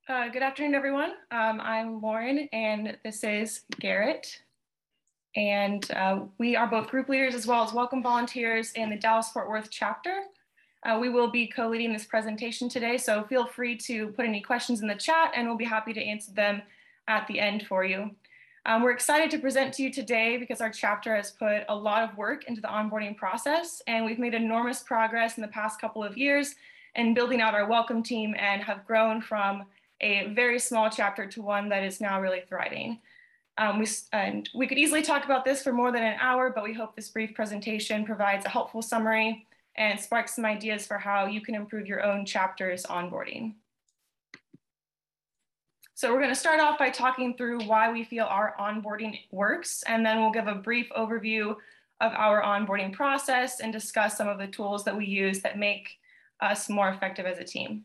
Good afternoon, everyone. I'm Lauren, and this is Garrett. And we are both group leaders as well as welcome volunteers in the Dallas-Fort Worth chapter. We will be co-leading this presentation today, so feel free to put any questions in the chat, and we'll be happy to answer them at the end for you. We're excited to present to you today because our chapter has put a lot of work into the onboarding process, and we've made enormous progress in the past couple of years in building out our welcome team and have grown from a very small chapter to one that is now really thriving. We could easily talk about this for more than an hour, but we hope this brief presentation provides a helpful summary and sparks some ideas for how you can improve your own chapter's onboarding. So we're going to start off by talking through why we feel our onboarding works, and then we'll give a brief overview of our onboarding process and discuss some of the tools that we use that make us more effective as a team.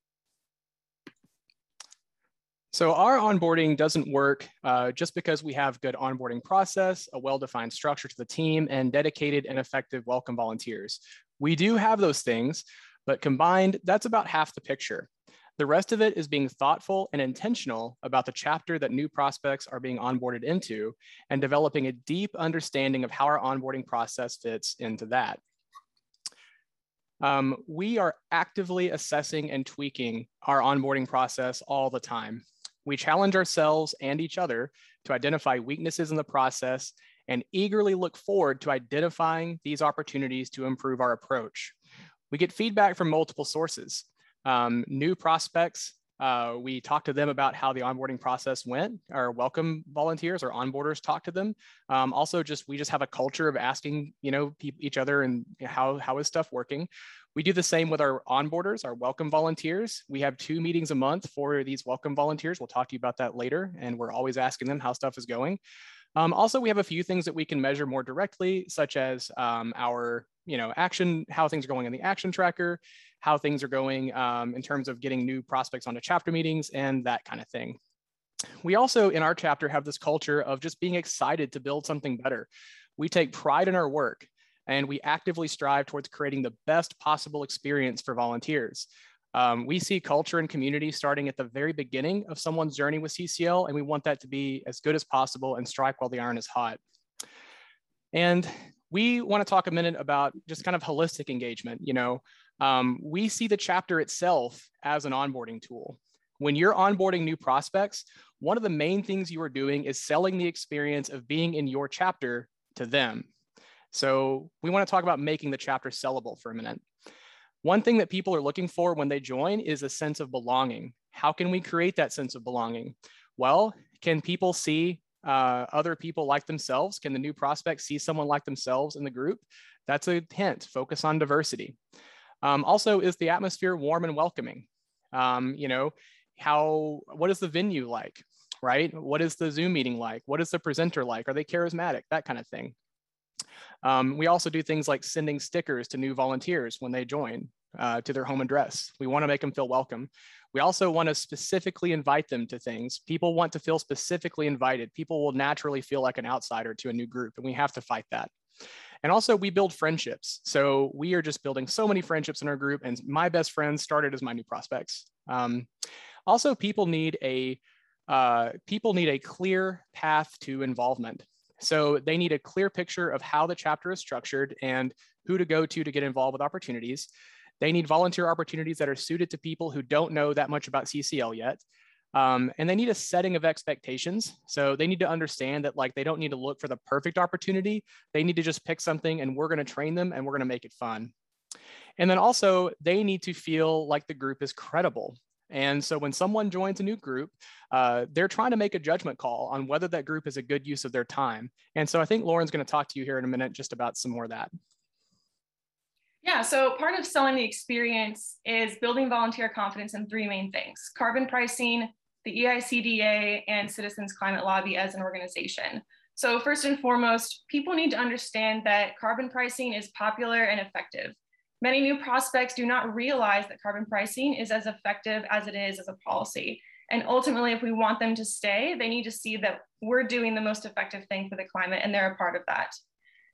So our onboarding doesn't work just because we have good onboarding process, a well-defined structure to the team, and dedicated and effective welcome volunteers. We do have those things, but combined, that's about half the picture. The rest of it is being thoughtful and intentional about the chapter that new prospects are being onboarded into and developing a deep understanding of how our onboarding process fits into that. We are actively assessing and tweaking our onboarding process all the time. We challenge ourselves and each other to identify weaknesses in the process and eagerly look forward to identifying these opportunities to improve our approach. We get feedback from multiple sources. New prospects, we talk to them about how the onboarding process went. Our welcome volunteers or onboarders talk to them. We just have a culture of asking, each other and how is stuff working. We do the same with our onboarders, our welcome volunteers. We have 2 meetings a month for these welcome volunteers. We'll talk to you about that later, and we're always asking them how stuff is going. Also, we have a few things that we can measure more directly, such as our action, how things are going in the action tracker, how things are going in terms of getting new prospects onto chapter meetings and that kind of thing. We also, in our chapter, have this culture of just being excited to build something better. We take pride in our work, and we actively strive towards creating the best possible experience for volunteers. We see culture and community starting at the very beginning of someone's journey with CCL, and we want that to be as good as possible and strike while the iron is hot. And we want to talk a minute about just kind of holistic engagement. We see the chapter itself as an onboarding tool. When you're onboarding new prospects, one of the main things you are doing is selling the experience of being in your chapter to them. So we want to talk about making the chapter sellable for a minute. One thing that people are looking for when they join is a sense of belonging. How can we create that sense of belonging? Well, can people see other people like themselves? Can the new prospects see someone like themselves in the group? That's a hint. Focus on diversity. Also, is the atmosphere warm and welcoming? What is the venue like, right? What is the Zoom meeting like? What is the presenter like? Are they charismatic? That kind of thing. We also do things like sending stickers to new volunteers when they join to their home address. We want to make them feel welcome. We also want to specifically invite them to things. People want to feel specifically invited. People will naturally feel like an outsider to a new group, and we have to fight that. And also, we build friendships. So we are just building so many friendships in our group, and my best friends started as my new prospects. Also, people need a clear path to involvement. So they need a clear picture of how the chapter is structured and who to go to get involved with opportunities. They need volunteer opportunities that are suited to people who don't know that much about CCL yet. And they need a setting of expectations. So they need to understand that they don't need to look for the perfect opportunity. They need to just pick something, and we're going to train them and we're going to make it fun. And then also they need to feel like the group is credible. And so when someone joins a new group, they're trying to make a judgment call on whether that group is a good use of their time. And so I think Lauren's going to talk to you here in a minute just about some more of that. Yeah, so part of selling the experience is building volunteer confidence in 3 main things: carbon pricing, the EICDA, and Citizens Climate Lobby as an organization. So first and foremost, people need to understand that carbon pricing is popular and effective. Many new prospects do not realize that carbon pricing is as effective as it is as a policy. And ultimately, if we want them to stay, they need to see that we're doing the most effective thing for the climate, and they're a part of that.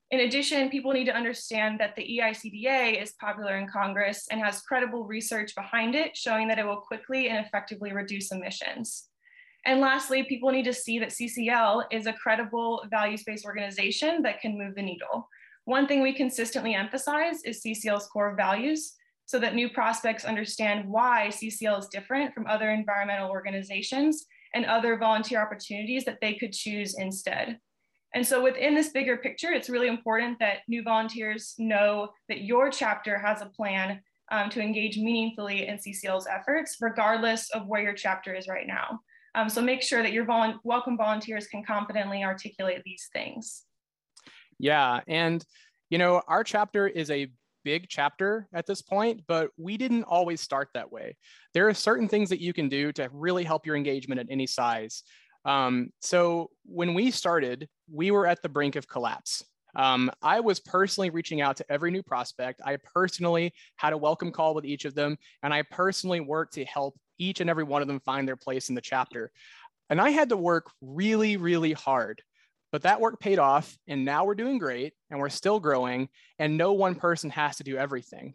In addition, people need to understand that the EICDA is popular in Congress and has credible research behind it, showing that it will quickly and effectively reduce emissions. And lastly, people need to see that CCL is a credible values-based organization that can move the needle. One thing we consistently emphasize is CCL's core values, so that new prospects understand why CCL is different from other environmental organizations and other volunteer opportunities that they could choose instead. And so within this bigger picture, it's really important that new volunteers know that your chapter has a plan to engage meaningfully in CCL's efforts, regardless of where your chapter is right now. So make sure that your welcome volunteers can confidently articulate these things. Yeah, and our chapter is a big chapter at this point, but we didn't always start that way. There are certain things that you can do to really help your engagement at any size. So when we started, we were at the brink of collapse. I was personally reaching out to every new prospect. I personally had a welcome call with each of them, and I personally worked to help each and every one of them find their place in the chapter. And I had to work really, really hard, but that work paid off, and now we're doing great, and we're still growing, and no one person has to do everything.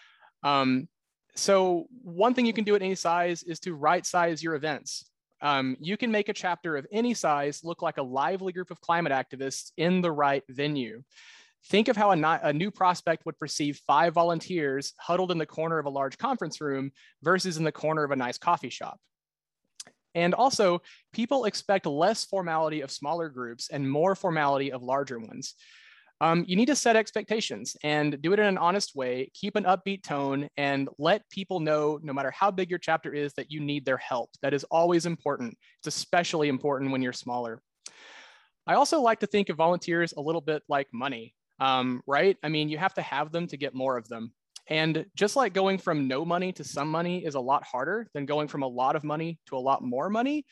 So one thing you can do at any size is to right size your events. You can make a chapter of any size look like a lively group of climate activists in the right venue. Think of how a new prospect would perceive 5 volunteers huddled in the corner of a large conference room versus in the corner of a nice coffee shop. And also, people expect less formality of smaller groups and more formality of larger ones. You need to set expectations and do it in an honest way, keep an upbeat tone, and let people know, no matter how big your chapter is, that you need their help. That is always important. It's especially important when you're smaller. I also like to think of volunteers a little bit like money, right? I mean, you have to have them to get more of them. And just like going from no money to some money is a lot harder than going from a lot of money to a lot more money,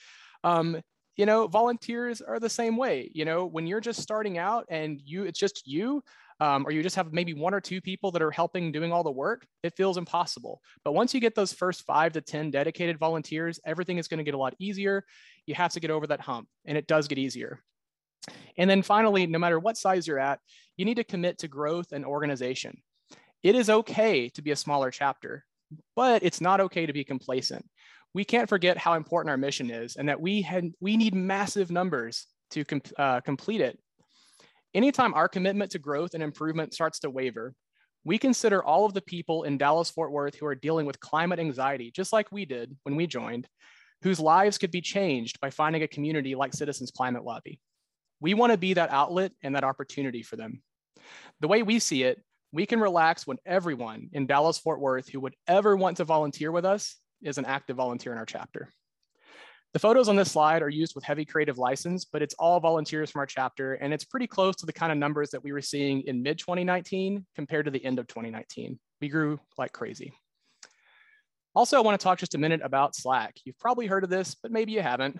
volunteers are the same way. When you're just starting out and it's just you, or you just have maybe 1 or 2 people that are helping doing all the work, it feels impossible. But once you get those first 5 to 10 dedicated volunteers, everything is going to get a lot easier. You have to get over that hump, and it does get easier. And then finally, no matter what size you're at, you need to commit to growth and organization. It is okay to be a smaller chapter, but it's not okay to be complacent. We can't forget how important our mission is and that we need massive numbers to complete it. Anytime our commitment to growth and improvement starts to waver, we consider all of the people in Dallas-Fort Worth who are dealing with climate anxiety, just like we did when we joined, whose lives could be changed by finding a community like Citizens Climate Lobby. We want to be that outlet and that opportunity for them. The way we see it, we can relax when everyone in Dallas-Fort Worth who would ever want to volunteer with us is an active volunteer in our chapter. The photos on this slide are used with heavy creative license, but it's all volunteers from our chapter, and it's pretty close to the kind of numbers that we were seeing in mid-2019 compared to the end of 2019. We grew like crazy. Also, I want to talk just a minute about Slack. You've probably heard of this, but maybe you haven't.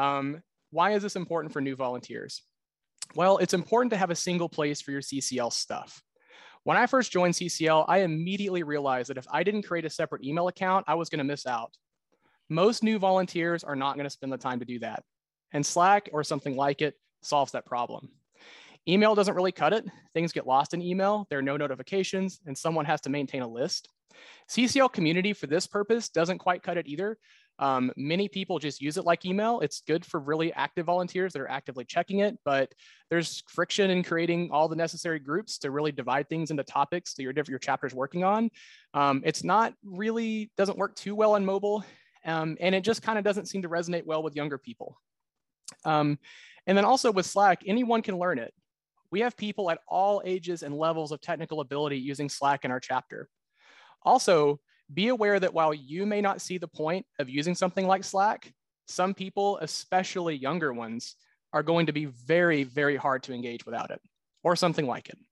Why is this important for new volunteers? Well, it's important to have a single place for your CCL stuff. When I first joined CCL, I immediately realized that if I didn't create a separate email account, I was going to miss out. Most new volunteers are not going to spend the time to do that. And Slack or something like it solves that problem. Email doesn't really cut it. Things get lost in email. There are no notifications, and someone has to maintain a list. CCL Community for this purpose doesn't quite cut it either. Many people just use it like email. It's good for really active volunteers that are actively checking it, but there's friction in creating all the necessary groups to really divide things into topics that your chapter is working on. It's not really, doesn't work too well on mobile, and it just kind of doesn't seem to resonate well with younger people. And then also with Slack, anyone can learn it. We have people at all ages and levels of technical ability using Slack in our chapter. Also, be aware that while you may not see the point of using something like Slack, some people, especially younger ones, are going to be very, very hard to engage without it, or something like it.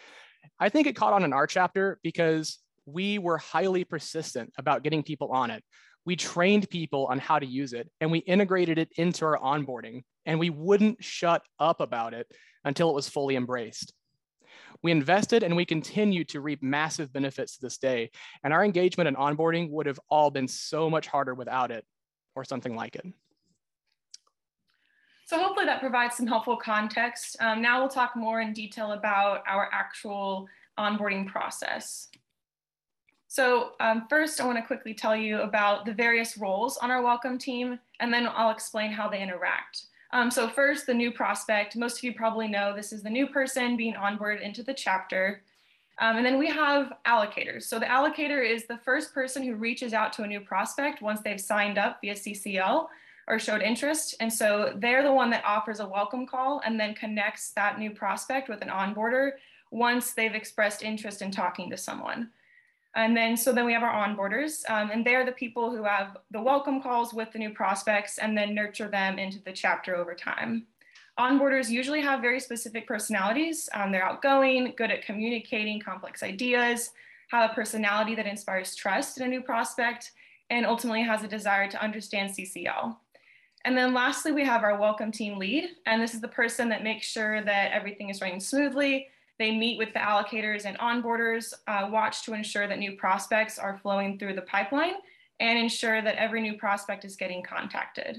I think it caught on in our chapter because we were highly persistent about getting people on it. We trained people on how to use it, and we integrated it into our onboarding, and we wouldn't shut up about it until it was fully embraced. We invested and we continue to reap massive benefits to this day, and our engagement and onboarding would have all been so much harder without it or something like it. So hopefully that provides some helpful context. Now we'll talk more in detail about our actual onboarding process. So first, I want to quickly tell you about the various roles on our welcome team, and then I'll explain how they interact. So first, the new prospect. Most of you probably know this is the new person being onboarded into the chapter. And then we have allocators. So the allocator is the first person who reaches out to a new prospect once they've signed up via CCL or showed interest. And so they're the one that offers a welcome call and then connects that new prospect with an onboarder once they've expressed interest in talking to someone. And then, so then we have our onboarders, and they're the people who have the welcome calls with the new prospects and then nurture them into the chapter over time. Onboarders usually have very specific personalities. They're outgoing, good at communicating complex ideas, have a personality that inspires trust in a new prospect, and ultimately has a desire to understand CCL. And then lastly, we have our welcome team lead, and this is the person that makes sure that everything is running smoothly. They meet with the allocators and onboarders, watch to ensure that new prospects are flowing through the pipeline, and ensure that every new prospect is getting contacted.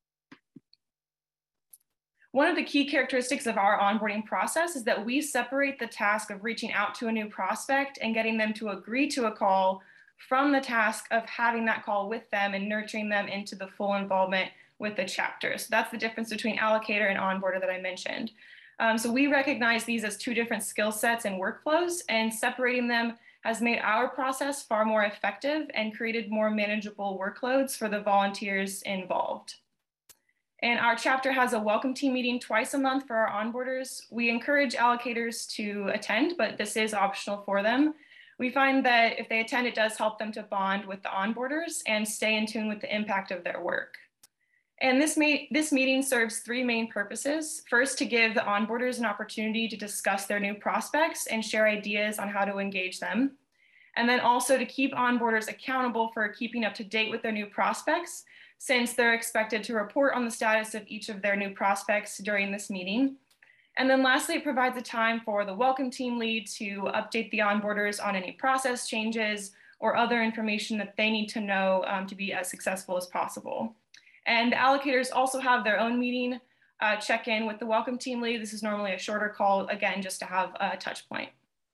One of the key characteristics of our onboarding process is that we separate the task of reaching out to a new prospect and getting them to agree to a call from the task of having that call with them and nurturing them into the full involvement with the chapter. So that's the difference between allocator and onboarder that I mentioned. So we recognize these as two different skill sets and workflows, and separating them has made our process far more effective and created more manageable workloads for the volunteers involved. And our chapter has a welcome team meeting twice a month for our onboarders. We encourage allocators to attend, but this is optional for them. We find that if they attend, it does help them to bond with the onboarders and stay in tune with the impact of their work. And this meeting serves three main purposes. First, to give the onboarders an opportunity to discuss their new prospects and share ideas on how to engage them. And then also to keep onboarders accountable for keeping up to date with their new prospects, since they're expected to report on the status of each of their new prospects during this meeting. And then lastly, it provides a time for the welcome team lead to update the onboarders on any process changes or other information that they need to know to be as successful as possible. And the allocators also have their own meeting check-in with the welcome team lead. This is normally a shorter call, again, just to have a touch point.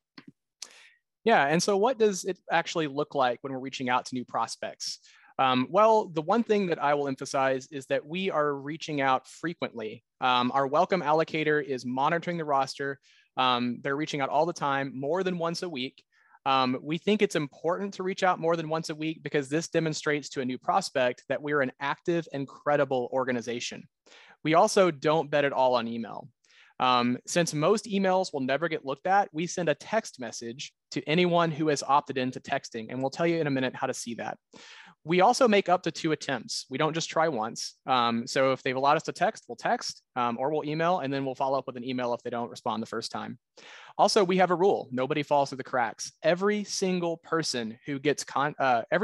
Yeah, and so what does it actually look like when we're reaching out to new prospects? Well, the one thing that I will emphasize is that we are reaching out frequently. Our welcome allocator is monitoring the roster. They're reaching out all the time, more than once a week. We think it's important to reach out more than once a week because this demonstrates to a new prospect that we're an active and credible organization. We also don't bet at all on email. Since most emails will never get looked at, we send a text message to anyone who has opted into texting, and we'll tell you in a minute how to see that. We also make up to 2 attempts. We don't just try once. So if they've allowed us to text, we'll text or we'll email, and then we'll follow up with an email if they don't respond the first time. Also, we have a rule: nobody falls through the cracks. Every single person who joins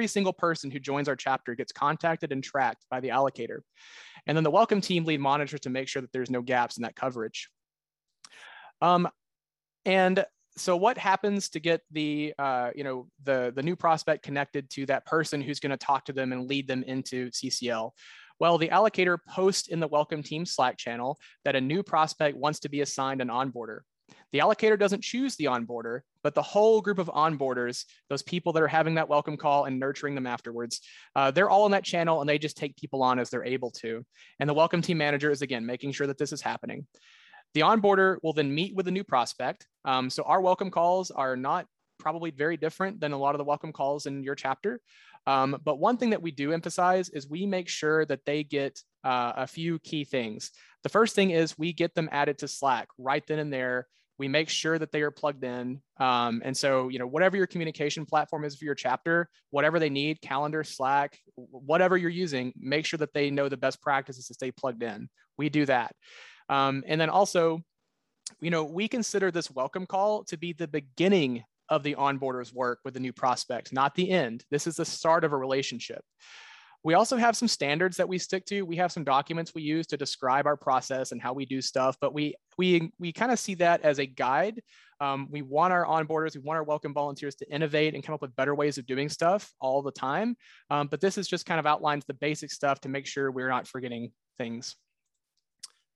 our chapter gets contacted and tracked by the allocator. And then the welcome team lead monitors to make sure that there's no gaps in that coverage. And so what happens to get the new prospect connected to that person who's going to talk to them and lead them into CCL? Well, the allocator posts in the welcome team Slack channel that a new prospect wants to be assigned an onboarder. The allocator doesn't choose the onboarder, but the whole group of onboarders, those people that are having that welcome call and nurturing them afterwards, they're all in that channel, and they just take people on as they're able to. And the welcome team manager is, again, making sure that this is happening. The onboarder will then meet with a new prospect. So our welcome calls are not probably very different than a lot of the welcome calls in your chapter. But one thing that we do emphasize is we make sure that they get a few key things. The first thing is we get them added to Slack right then and there. We make sure that they are plugged in. And so, whatever your communication platform is for your chapter, whatever they need, calendar, Slack, whatever you're using, make sure that they know the best practices to stay plugged in. We do that. And then also, we consider this welcome call to be the beginning of the onboarder's work with the new prospect, not the end. This is the start of a relationship. We also have some standards that we stick to. We have some documents we use to describe our process and how we do stuff, but we kind of see that as a guide. We want our onboarders, we want our welcome volunteers to innovate and come up with better ways of doing stuff all the time. But this is just kind of outlines the basic stuff to make sure we're not forgetting things.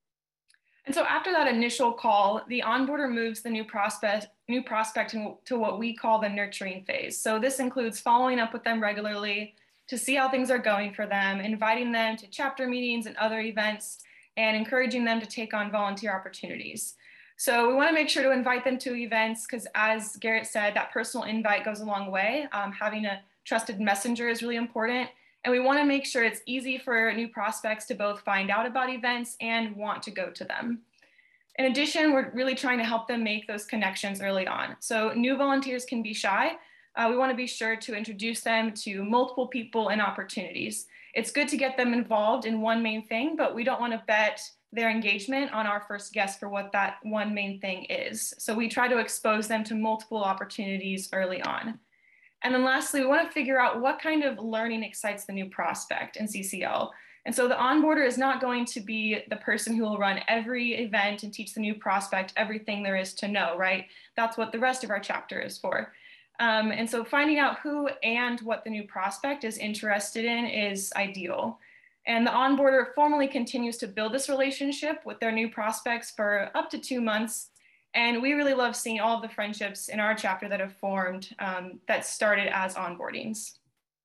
And so after that initial call, the onboarder moves the new prospect to what we call the nurturing phase. So this includes following up with them regularly to see how things are going for them, inviting them to chapter meetings and other events, and encouraging them to take on volunteer opportunities. So we want to make sure to invite them to events because, as Garrett said, that personal invite goes a long way. Having a trusted messenger is really important. And we want to make sure it's easy for new prospects to both find out about events and want to go to them. In addition, we're really trying to help them make those connections early on. So new volunteers can be shy. We want to be sure to introduce them to multiple people and opportunities. It's good to get them involved in one main thing, but we don't want to bet their engagement on our first guess for what that one main thing is. So we try to expose them to multiple opportunities early on. And then lastly, we want to figure out what kind of learning excites the new prospect in CCL. And so the onboarder is not going to be the person who will run every event and teach the new prospect everything there is to know, right? That's what the rest of our chapter is for. And so finding out who and what the new prospect is interested in is ideal. And the onboarder formally continues to build this relationship with their new prospects for up to 2 months. And we really love seeing all of the friendships in our chapter that have formed that started as onboardings.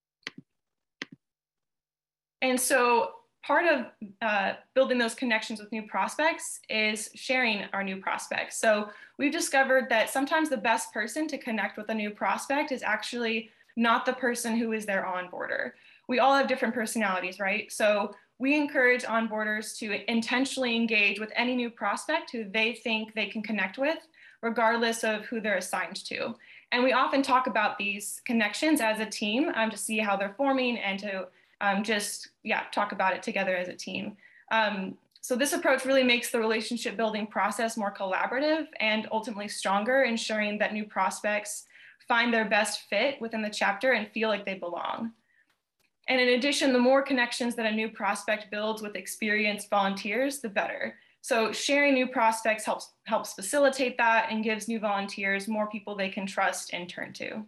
And so part of building those connections with new prospects is sharing our new prospects. So we've discovered that sometimes the best person to connect with a new prospect is actually not the person who is their onboarder. We all have different personalities, right? So we encourage onboarders to intentionally engage with any new prospect who they think they can connect with, regardless of who they're assigned to. And we often talk about these connections as a team to see how they're forming and to talk about it together as a team. So this approach really makes the relationship building process more collaborative and ultimately stronger, ensuring that new prospects find their best fit within the chapter and feel like they belong. And in addition, the more connections that a new prospect builds with experienced volunteers, the better. So sharing new prospects helps facilitate that and gives new volunteers more people they can trust and turn to.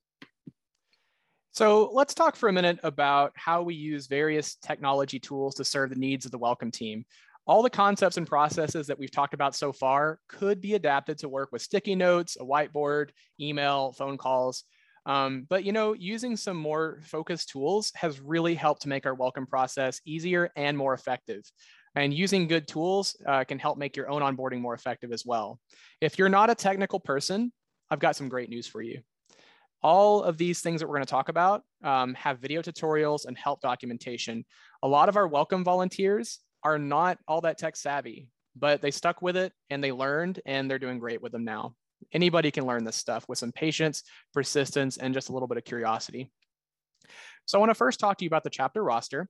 So let's talk for a minute about how we use various technology tools to serve the needs of the Welcome team. All the concepts and processes that we've talked about so far could be adapted to work with sticky notes, a whiteboard, email, phone calls. But using some more focused tools has really helped to make our welcome process easier and more effective. And using good tools can help make your own onboarding more effective as well. If you're not a technical person, I've got some great news for you. All of these things that we're going to talk about have video tutorials and help documentation. A lot of our welcome volunteers are not all that tech savvy, but they stuck with it and they learned and they're doing great with them now. Anybody can learn this stuff with some patience, persistence, and just a little bit of curiosity. So I want to first talk to you about the chapter roster.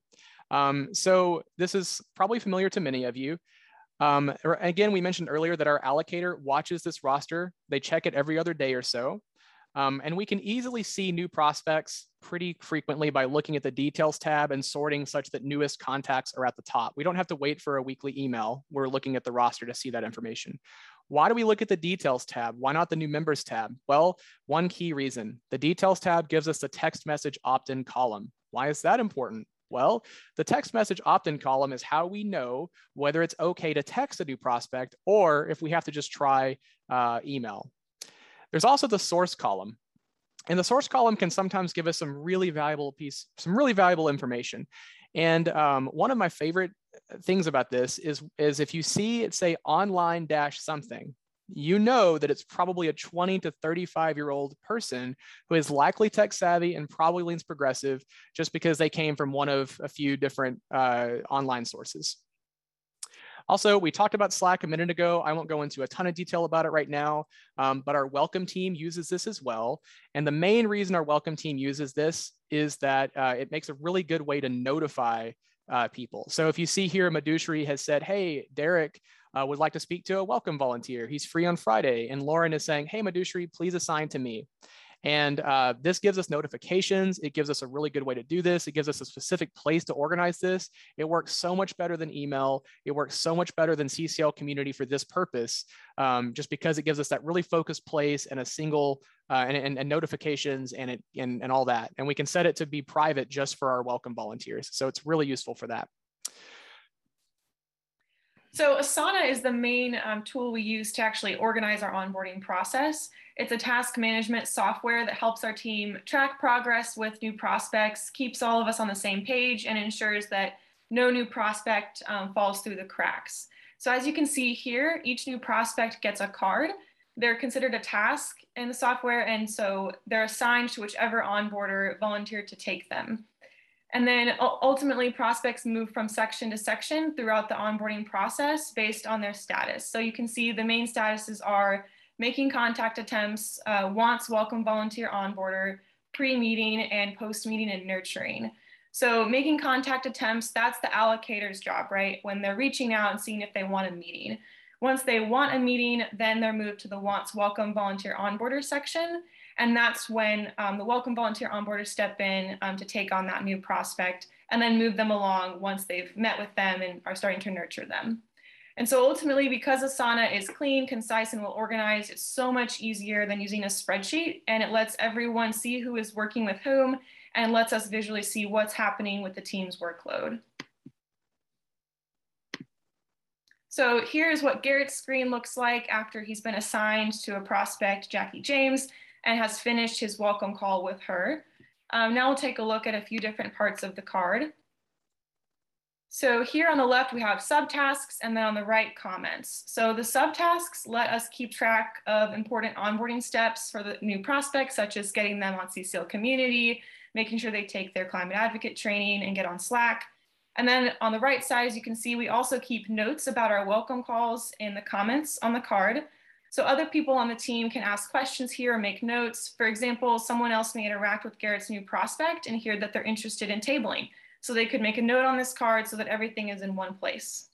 So this is probably familiar to many of you. Again, we mentioned earlier that our allocator watches this roster. They check it every other day or so. And we can easily see new prospects pretty frequently by looking at the details tab and sorting such that newest contacts are at the top. We don't have to wait for a weekly email. We're looking at the roster to see that information. Why do we look at the details tab? Why not the new members tab? Well, one key reason. The details tab gives us the text message opt-in column. Why is that important? Well, the text message opt-in column is how we know whether it's okay to text a new prospect or if we have to just try email. There's also the source column. And the source column can sometimes give us some really valuable information. And one of my favorite things about this is if you see it say online dash something, you know that it's probably a 20 to 35-year-old person who is likely tech savvy and probably leans progressive just because they came from one of a few different online sources. Also, we talked about Slack a minute ago. I won't go into a ton of detail about it right now, but our welcome team uses this as well. And the main reason our welcome team uses this is that it makes a really good way to notify people. So if you see here, Madhushri has said, hey, Derek would like to speak to a welcome volunteer. He's free on Friday. And Lauren is saying, hey, Madhushri, please assign to me. And this gives us notifications. It gives us a really good way to do this. It gives us a specific place to organize this. It works so much better than email. It works so much better than CCL Community for this purpose, just because it gives us that really focused place and a single and notifications and all that. And we can set it to be private just for our welcome volunteers. So it's really useful for that. So Asana is the main tool we use to actually organize our onboarding process. It's a task management software that helps our team track progress with new prospects, keeps all of us on the same page, and ensures that no new prospect falls through the cracks. So as you can see here, each new prospect gets a card. They're considered a task in the software, and so they're assigned to whichever onboarder volunteered to take them. And then ultimately prospects move from section to section throughout the onboarding process based on their status. So you can see the main statuses are making contact attempts, wants, welcome, volunteer, onboarder, pre-meeting, and post-meeting and nurturing. So making contact attempts, that's the allocator's job, right? When they're reaching out and seeing if they want a meeting. Once they want a meeting, then they're moved to the wants, welcome, volunteer, onboarder section. And that's when the welcome volunteer onboarders step in to take on that new prospect and then move them along once they've met with them and are starting to nurture them. And so ultimately, because Asana is clean, concise, and well organized, it's so much easier than using a spreadsheet, and it lets everyone see who is working with whom and lets us visually see what's happening with the team's workload. So here's what Garrett's screen looks like after he's been assigned to a prospect, Jackie James, and has finished his welcome call with her. Now we'll take a look at a few different parts of the card. So here on the left, we have subtasks, and then on the right, comments. So the subtasks let us keep track of important onboarding steps for the new prospects, such as getting them on CCL Community, making sure they take their climate advocate training and get on Slack. And then on the right side, as you can see, we also keep notes about our welcome calls in the comments on the card. So other people on the team can ask questions here or make notes. For example, someone else may interact with Garrett's new prospect and hear that they're interested in tabling. So they could make a note on this card so that everything is in one place.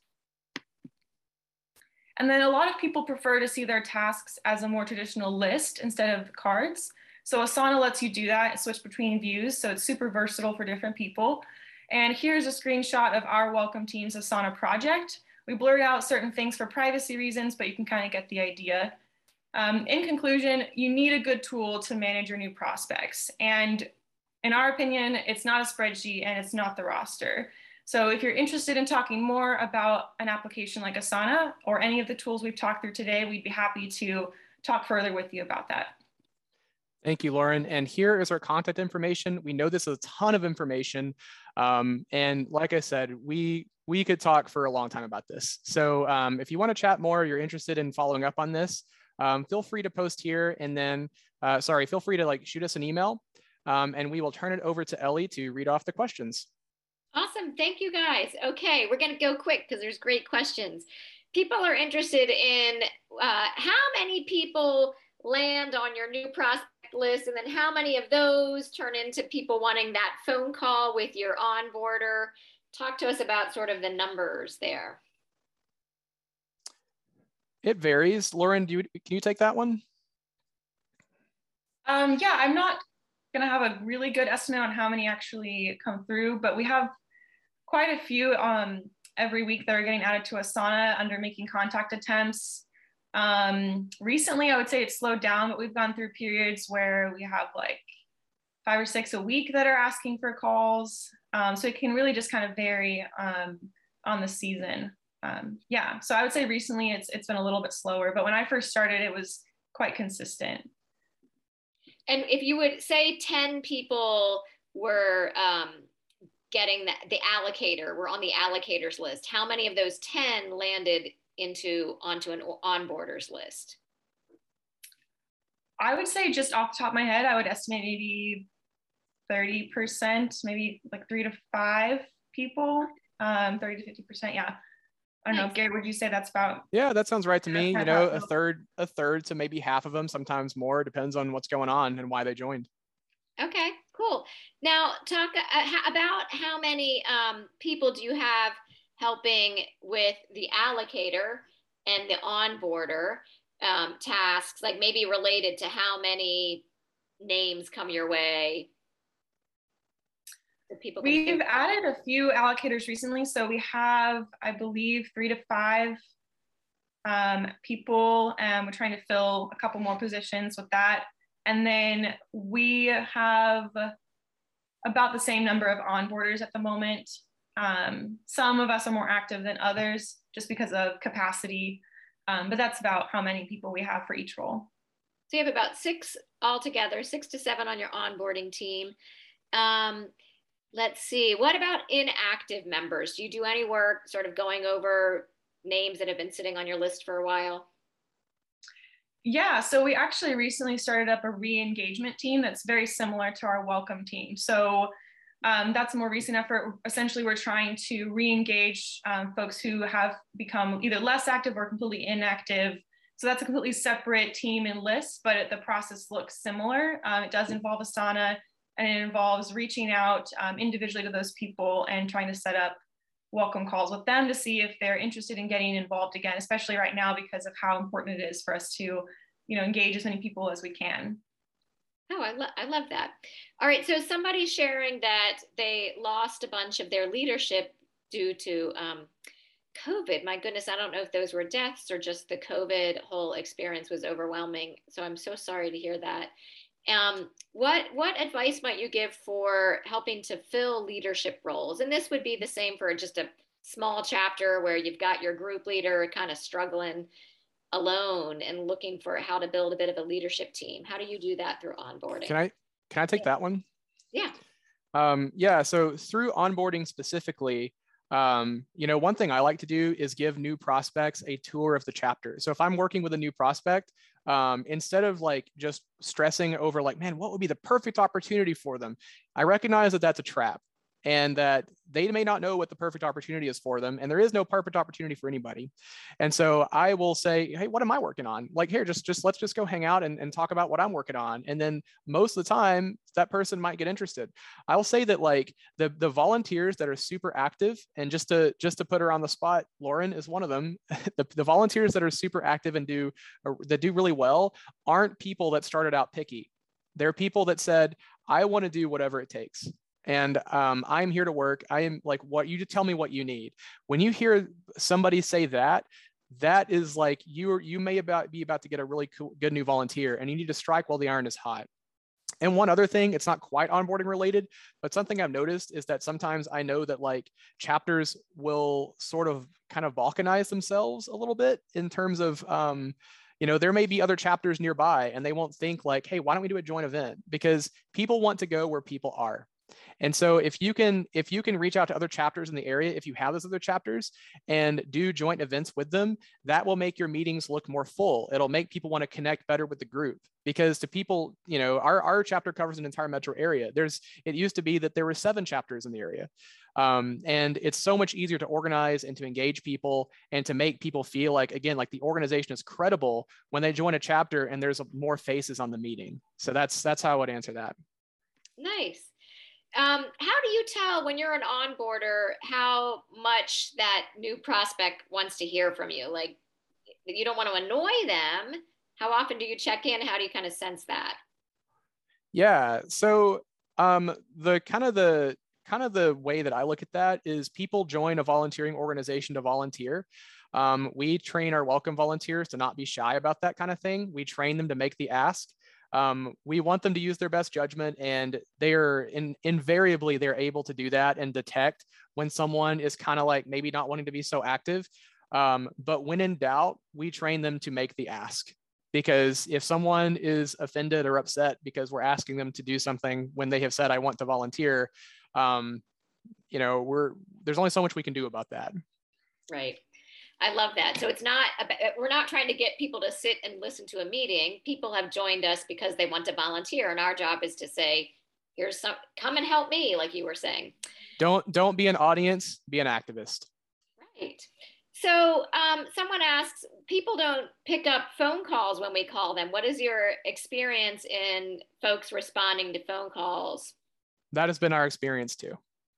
And then a lot of people prefer to see their tasks as a more traditional list instead of cards. So Asana lets you do that, switch between views. So it's super versatile for different people. And here's a screenshot of our welcome team's Asana project. We blurred out certain things for privacy reasons, but you can kind of get the idea. In conclusion, you need a good tool to manage your new prospects. And in our opinion, it's not a spreadsheet and it's not the roster. So if you're interested in talking more about an application like Asana or any of the tools we've talked through today, we'd be happy to talk further with you about that. Thank you, Lauren. And here is our contact information. We know this is a ton of information. And like I said, we could talk for a long time about this. So if you want to chat more, you're interested in following up on this, feel free to post here and then, feel free to shoot us an email and we will turn it over to Ellie to read off the questions. Awesome. Thank you, guys. Okay, we're going to go quick because there's great questions. People are interested in how many people land on your new prospect list, and then how many of those turn into people wanting that phone call with your onboarder. Talk to us about sort of the numbers there. It varies. Lauren, can you take that one? Yeah, I'm not going to have a really good estimate on how many actually come through, but we have quite a few every week that are getting added to Asana under making contact attempts. Recently, I would say it's slowed down, but we've gone through periods where we have like 5 or 6 a week that are asking for calls. So it can really just kind of vary on the season. Yeah, so I would say recently it's been a little bit slower, but when I first started, it was quite consistent. And if you would say 10 people were getting the allocator, were on the allocators list, how many of those 10 landed onto an onboarders list? I would say just off the top of my head, I would estimate maybe 30%, maybe like 3 to 5 people, 30 to 50%. Yeah. I don't know, Gary, would you say that's about? Yeah, that sounds right to me. You know, a third to maybe half of them, sometimes more, depends on what's going on and why they joined. Okay, cool. Now talk about how many people do you have helping with the allocator and the onboarder tasks, like maybe related to how many names come your way? People We've added a few allocators recently. So we have, I believe, 3 to 5 people. We're trying to fill a couple more positions with that. And then we have about the same number of onboarders at the moment. Some of us are more active than others just because of capacity, but that's about how many people we have for each role. So you have about 6 altogether, 6 to 7 on your onboarding team. Let's see, what about inactive members? Do you do any work sort of going over names that have been sitting on your list for a while? Yeah, so we actually recently started up a re-engagement team that's very similar to our welcome team. So that's a more recent effort. Essentially, we're trying to re-engage folks who have become either less active or completely inactive. So that's a completely separate team and list, but the process looks similar. It does involve Asana, and it involves reaching out individually to those people and trying to set up welcome calls with them to see if they're interested in getting involved again, especially right now because of how important it is for us to, engage as many people as we can. Oh, I love that. All right, so somebody's sharing that they lost a bunch of their leadership due to COVID. My goodness, I don't know if those were deaths or just the COVID whole experience was overwhelming. So I'm so sorry to hear that. What advice might you give for helping to fill leadership roles? And this would be the same for just a small chapter where you've got your group leader kind of struggling alone and looking for how to build a bit of a leadership team. How do you do that through onboarding? Can I take that one? Yeah. Yeah. So through onboarding specifically, one thing I like to do is give new prospects a tour of the chapter. So if I'm working with a new prospect, instead of like just stressing over like, man, what would be the perfect opportunity for them? I recognize that that's a trap and that they may not know what the perfect opportunity is for them. And there is no perfect opportunity for anybody. And so I will say, hey, what am I working on? Like here, let's just go hang out and talk about what I'm working on. And then most of the time that person might get interested. I will say that like the volunteers that are super active, and just to put her on the spot, Lauren is one of them. The volunteers that are super active and that do really well aren't people that started out picky. They're people that said, I want to do whatever it takes. And I'm here to work. I am like, what you just tell me what you need. When you hear somebody say that, that is like you may be about to get a really good new volunteer, and you need to strike while the iron is hot. And one other thing, it's not quite onboarding related, but something I've noticed is that sometimes I know that like chapters will sort of kind of balkanize themselves a little bit in terms of, there may be other chapters nearby and they won't think like, hey, why don't we do a joint event? Because people want to go where people are. And so if you can reach out to other chapters in the area, if you have those other chapters and do joint events with them, that will make your meetings look more full. It'll make people want to connect better with the group, because to people, our chapter covers an entire metro area. It used to be that there were 7 chapters in the area. And it's so much easier to organize and to engage people and to make people feel like, again, like the organization is credible when they join a chapter and there's more faces on the meeting. So that's how I would answer that. Nice. How do you tell when you're an onboarder how much that new prospect wants to hear from you? Like, you don't want to annoy them. How often do you check in? How do you kind of sense that? Yeah. So the kind of the way that I look at that is people join a volunteering organization to volunteer. We train our welcome volunteers to not be shy about that kind of thing. We train them to make the ask. We want them to use their best judgment, and invariably they're able to do that and detect when someone is kind of like maybe not wanting to be so active. But when in doubt, we train them to make the ask, because if someone is offended or upset because we're asking them to do something when they have said, I want to volunteer, there's only so much we can do about that. Right. I love that. So we're not trying to get people to sit and listen to a meeting. People have joined us because they want to volunteer. And our job is to say, come and help me, like you were saying. Don't be an audience, be an activist. Right. So someone asks, people don't pick up phone calls when we call them. What is your experience in folks responding to phone calls? That has been our experience too.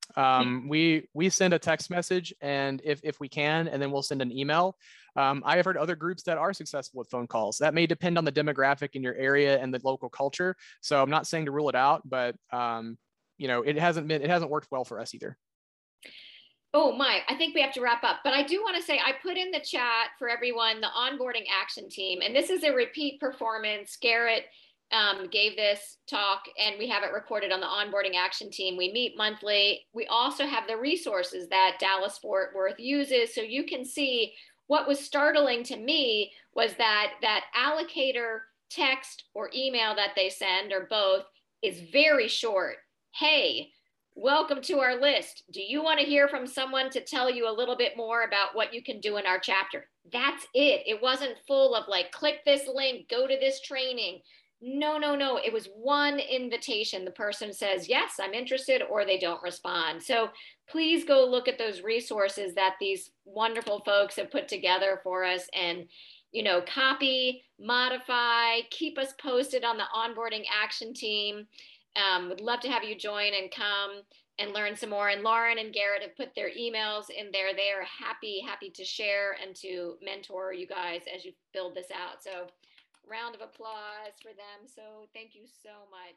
We send a text message, and if we can, and then we'll send an email. I have heard other groups that are successful with phone calls. That may depend on the demographic in your area and the local culture. So I'm not saying to rule it out, but it hasn't worked well for us either. Oh my, I think we have to wrap up, but I do want to say, I put in the chat for everyone, the onboarding action team, and this is a repeat performance. Garrett gave this talk, and we have it recorded on the onboarding action team. We meet monthly. We also have the resources that Dallas Fort Worth uses. So you can see what was startling to me was that allocator text or email that they send, or both, is very short. Hey, welcome to our list. Do you want to hear from someone to tell you a little bit more about what you can do in our chapter? That's it. It wasn't full of like, click this link, go to this training. No. It was one invitation. The person says, yes, I'm interested, or they don't respond. So please go look at those resources that these wonderful folks have put together for us, and, copy, modify, keep us posted on the onboarding action team. Would love to have you join and come and learn some more. And Lauren and Garrett have put their emails in there. They are happy to share and to mentor you guys as you build this out. So round of applause for them. So thank you so much.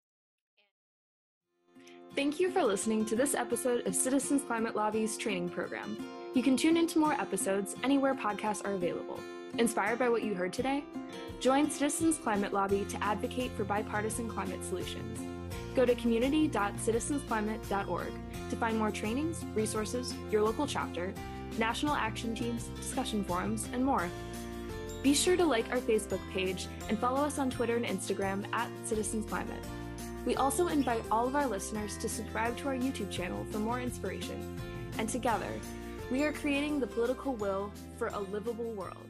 Thank you for listening to this episode of Citizens Climate Lobby's training program. You can tune into more episodes anywhere podcasts are available. Inspired by what you heard today? Join Citizens Climate Lobby to advocate for bipartisan climate solutions. Go to community.citizensclimate.org to find more trainings, resources, your local chapter, national action teams, discussion forums, and more. Be sure to like our Facebook page and follow us on Twitter and Instagram @CitizensClimate. We also invite all of our listeners to subscribe to our YouTube channel for more inspiration. And together, we are creating the political will for a livable world.